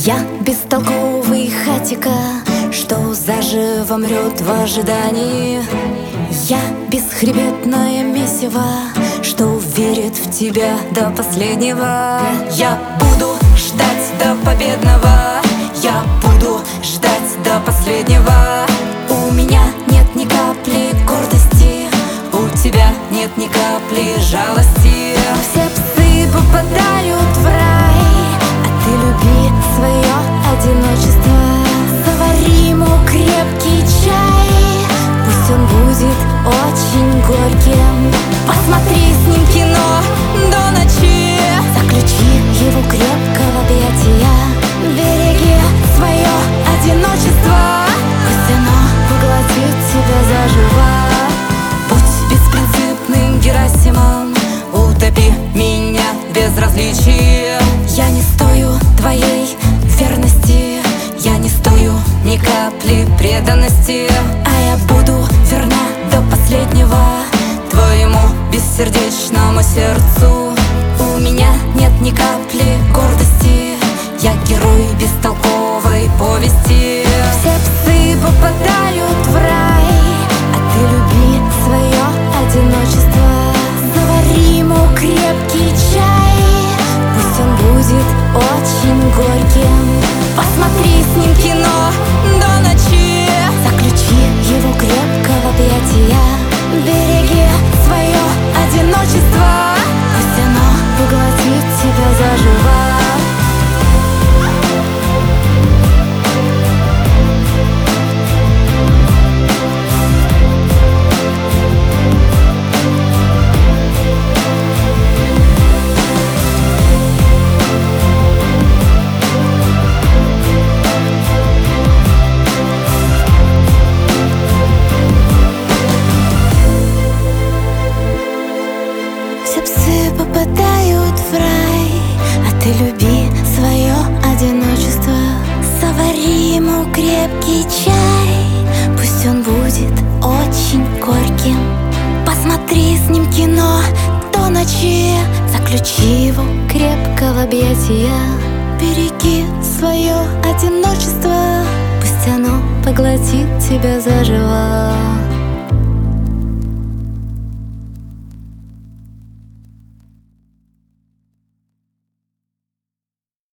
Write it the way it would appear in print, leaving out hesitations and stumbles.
Я бестолковый хатика, что заживо мрет в ожидании. Я бесхребетное месиво, что верит в тебя до последнего. Я буду ждать до победного, я буду ждать до последнего. У меня нет ни капли гордости, у тебя нет ни капли жалости. Все псы попадают в рай, а ты люби свое одиночество. Завари ему крепкий чай, пусть он будет очень горьким. Посмотри с ним кино до ночи, заключи его крепко в объятия. Береги свое одиночество, пусть оно поглотит тебя заживо. Будь беспринципным Герасимом, утопи меня в безразличии. Я не стою твоей верности, я не стою ни капли преданности, а я буду верна до последнего твоему бессердечному сердцу. У меня нет ни капли гордости, я герой бестолковой повести. Все псы попадают в рай, а ты люби свое одиночество. Завари ему крепкий чай, пусть он будет очень горьким. Посмотри с ним кино до ночи, заключи его крепко в объятия. Береги свое одиночество, пусть оно поглотит тебя заживо. Все псы попадают в рай, а ты люби свое одиночество. Завари ему крепкий чай, пусть он будет очень горьким. Посмотри с ним кино до ночи, заключи его крепко в объятия. Береги свое одиночество, пусть оно поглотит тебя заживо.